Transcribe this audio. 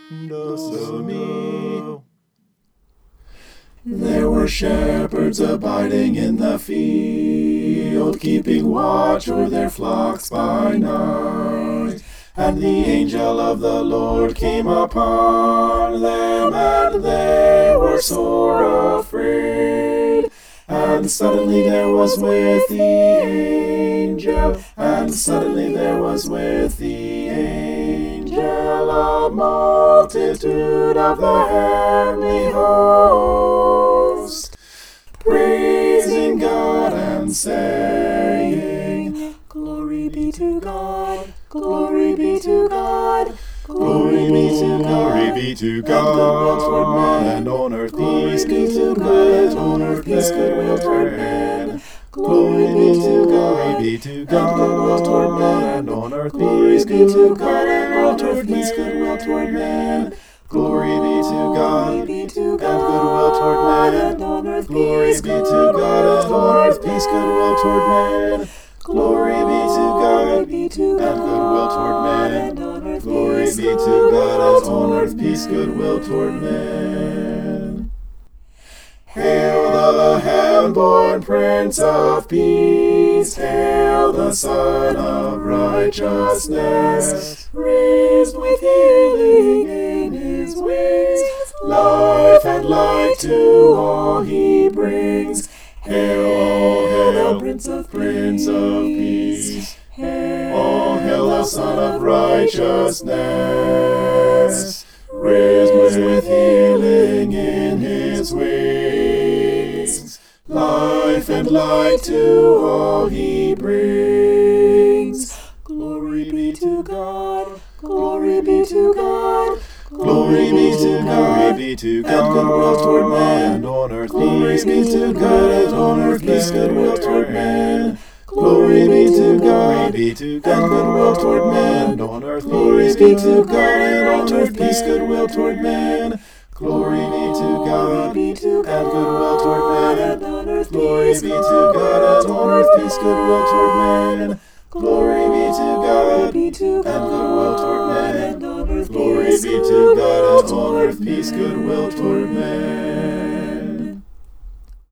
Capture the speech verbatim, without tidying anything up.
Dosami. There were shepherds abiding in the field, keeping watch o'er their flocks by night. And the angel of the Lord came upon them, and they were sore afraid. And suddenly there was with the angel, and suddenly there was with the angel a multitude of the heavenly host, praising God and saying, Glory be to God, glory be to God, glory be to God, Glory be to God, and on earth peace be to God, on earth peace goodwill toward men. Glory be to God, glory be to and goodwill toward God, men. and on earth Glory peace be to God, goodwill and on toward earth peace goodwill toward men. Glory be to God, Be to and God, goodwill toward men. and on earth Glory peace be to goodwill God, and on earth toward peace goodwill toward men. Glory be to God, be to and goodwill toward men. and on earth Glory peace be to God, and on earth peace goodwill toward men. Hail the heaven-born Prince of Peace, hail the Son of Righteousness, raised with healing in his wings, life and light to all he brings. Hail, hail, the hail, Prince of Prince of Peace. Hail, Oh, hail the Son of Righteousness, raised with healing in his wings. Life and light to all he brings. Glory be to God, glory be to God, Glory be to God, be to and goodwill toward men. and on earth Glory peace be to God, and on earth peace goodwill toward men. Glory be to God, be to and goodwill toward men. and on earth Glory peace be to God, and on earth peace goodwill toward men. Glory be to God, be to God, and goodwill toward men. and on earth Glory peace be to God, and on earth peace goodwill toward men. Glory be to God, be to and goodwill toward men. and on earth Glory peace be to God, and on earth peace goodwill toward men.